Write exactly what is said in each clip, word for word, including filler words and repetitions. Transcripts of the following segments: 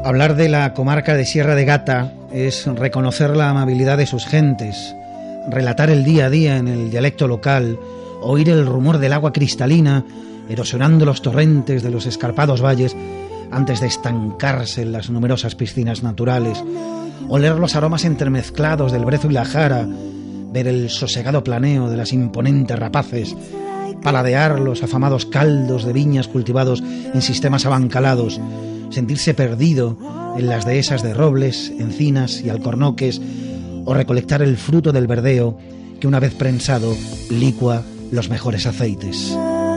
Hablar de la comarca de Sierra de Gata es reconocer la amabilidad de sus gentes, relatar el día a día en el dialecto local, oír el rumor del agua cristalina erosionando los torrentes de los escarpados valles antes de estancarse en las numerosas piscinas naturales, oler los aromas entremezclados del brezo y la jara, ver el sosegado planeo de las imponentes rapaces, paladear los afamados caldos de viñas cultivados en sistemas abancalados, sentirse perdido en las dehesas de robles, encinas y alcornoques, o recolectar el fruto del verdeo que, una vez prensado, licua los mejores aceites.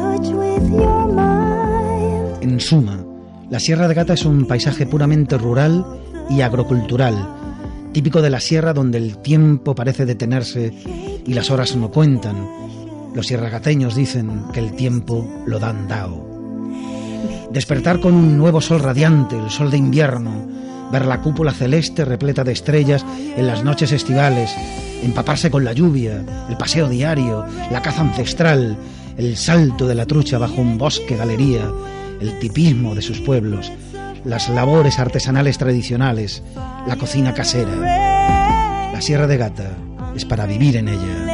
En suma, la Sierra de Gata es un paisaje puramente rural y agrocultural, típico de la sierra donde el tiempo parece detenerse y las horas no cuentan. Los sierragateños dicen que el tiempo lo dan dao. Despertar con un nuevo sol radiante, el sol de invierno, ver la cúpula celeste repleta de estrellas en las noches estivales, empaparse con la lluvia, el paseo diario, la caza ancestral, el salto de la trucha bajo un bosque galería, el tipismo de sus pueblos, las labores artesanales tradicionales, la cocina casera. La Sierra de Gata es para vivir en ella.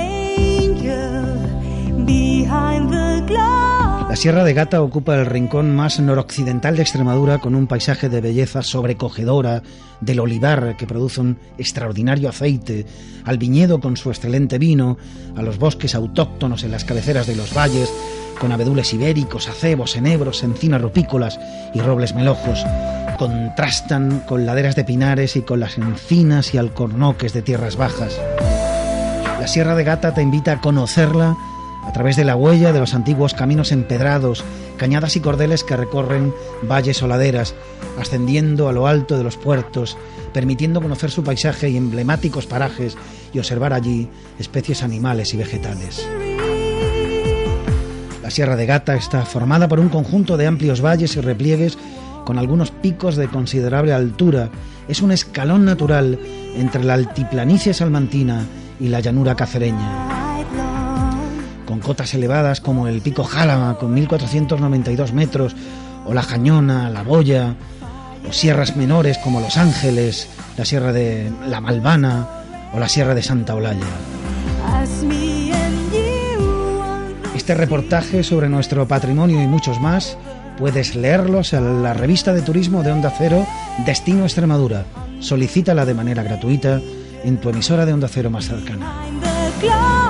La Sierra de Gata ocupa el rincón más noroccidental de Extremadura, con un paisaje de belleza sobrecogedora, del olivar que produce un extraordinario aceite, al viñedo con su excelente vino, a los bosques autóctonos en las cabeceras de los valles, con abedules ibéricos, acebos, enebros, encinas rupícolas y robles melojos. Contrastan con laderas de pinares y con las encinas y alcornoques de tierras bajas. La Sierra de Gata te invita a conocerla a través de la huella de los antiguos caminos empedrados, cañadas y cordeles que recorren valles o laderas, ascendiendo a lo alto de los puertos, permitiendo conocer su paisaje y emblemáticos parajes y observar allí especies animales y vegetales. La Sierra de Gata está formada por un conjunto de amplios valles y repliegues con algunos picos de considerable altura. Es un escalón natural entre la altiplanicie salmantina y la llanura cacereña, con cotas elevadas como el Pico Jálama con mil cuatrocientos noventa y dos metros, o la Jañona, la Boya, o sierras menores como Los Ángeles, la Sierra de la Malvana o la Sierra de Santa Olalla. Este reportaje sobre nuestro patrimonio y muchos más puedes leerlos en la revista de turismo de Onda Cero, Destino Extremadura. Solicítala de manera gratuita en tu emisora de Onda Cero más cercana.